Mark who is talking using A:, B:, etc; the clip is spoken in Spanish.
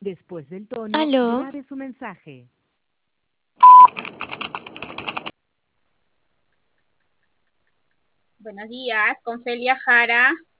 A: Después del tono,
B: Aló,
A: grabe su mensaje.
C: Buenos días, con Celia Jara.